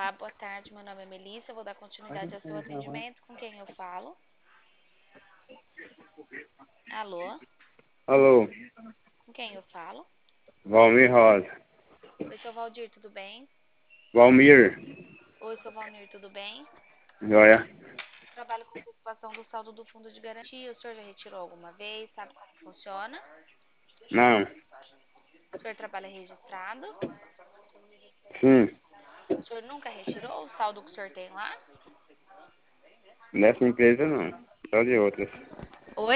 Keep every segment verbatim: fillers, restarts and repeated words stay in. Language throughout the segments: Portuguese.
Olá, boa tarde. Meu nome é Melissa. Eu vou dar continuidade ao seu atendimento. Com quem eu falo? Alô? Alô, Com quem eu falo? Valmir Rosa. Oi, seu Valdir, tudo bem? Valmir, Oi, seu Valmir, tudo bem? joia? Trabalho com antecipação do saldo do fundo de garantia. O senhor já retirou alguma vez? Sabe como funciona? Não, O senhor trabalha registrado? sim, O senhor nunca retirou o saldo que o senhor tem lá? nessa empresa não, só de outras. Oi?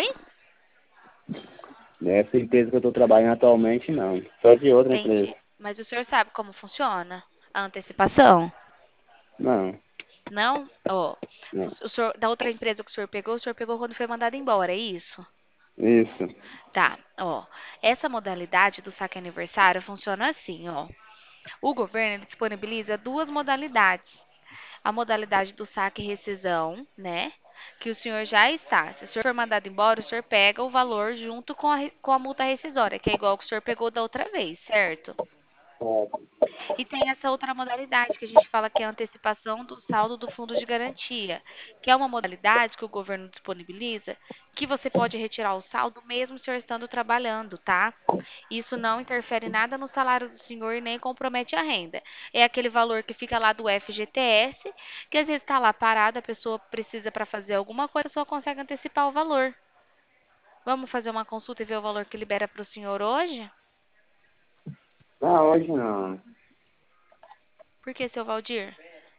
Nessa empresa que eu estou trabalhando atualmente não, só de outra empresa. Entendi. Mas o senhor sabe como funciona a antecipação? Não, Não? Ó, o, não, o senhor, da outra empresa que o senhor pegou, o senhor pegou quando foi mandado embora, é isso? isso. Tá, ó. Essa modalidade do saque aniversário funciona assim, ó. O governo ele disponibiliza duas modalidades. A modalidade do saque e rescisão, né? Que o senhor já está. Se o senhor for mandado embora, o senhor pega o valor junto com a, re- com a multa rescisória, que é igual que o senhor pegou da outra vez, certo? E tem essa outra modalidade que a gente fala que é a antecipação do saldo do fundo de garantia, que é uma modalidade que o governo disponibiliza, que você pode retirar o saldo mesmo o senhor estando trabalhando, tá? Isso não interfere nada no salário do senhor e nem compromete a renda. É aquele valor que fica lá do F G T S, que às vezes está lá parado, a pessoa precisa para fazer alguma coisa, a pessoa consegue antecipar o valor. Vamos fazer uma consulta e ver o valor que libera para o senhor hoje? Não, hoje não. Por que, seu Valdir?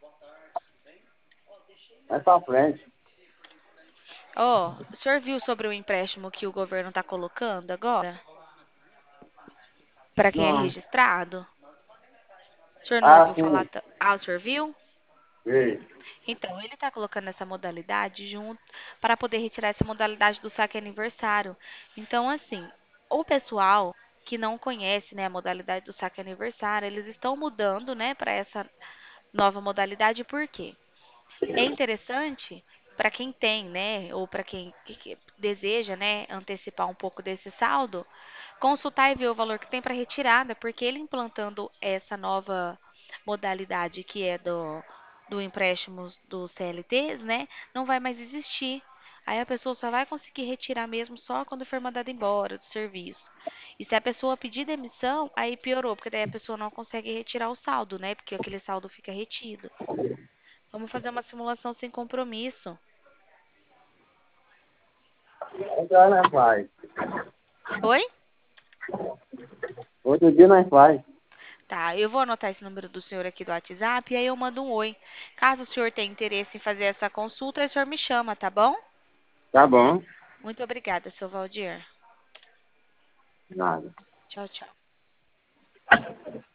É pra frente. Ó, o senhor viu sobre o empréstimo que o governo está colocando agora? Para quem é Não. registrado? O senhor não Ah, ouviu falar? sim, ta- Ah, o senhor viu? vi. Então, ele está colocando essa modalidade junto para poder retirar essa modalidade do saque aniversário. Então, assim, o pessoal que não conhece, né, a modalidade do saque aniversário, eles estão mudando, né, para essa nova modalidade. Por quê? É interessante para quem tem, né, ou para quem que- que deseja, né, antecipar um pouco desse saldo, consultar e ver o valor que tem para retirada, porque ele implantando essa nova modalidade que é do, do empréstimo dos C L Ts, né, não vai mais existir. Aí a pessoa só vai conseguir retirar mesmo só quando for mandada embora do serviço. E se a pessoa pedir demissão, aí piorou, porque daí a pessoa não consegue retirar o saldo, né? Porque aquele saldo fica retido. Vamos fazer uma simulação sem compromisso. Então nós faz. Oi? Outro dia nós faz. Tá, eu vou anotar esse número do senhor aqui do WhatsApp e aí eu mando um oi. Caso o senhor tenha interesse em fazer essa consulta, o senhor me chama, tá bom? Tá bom. Muito obrigada, seu Valdir. Nada. Tchau, tchau.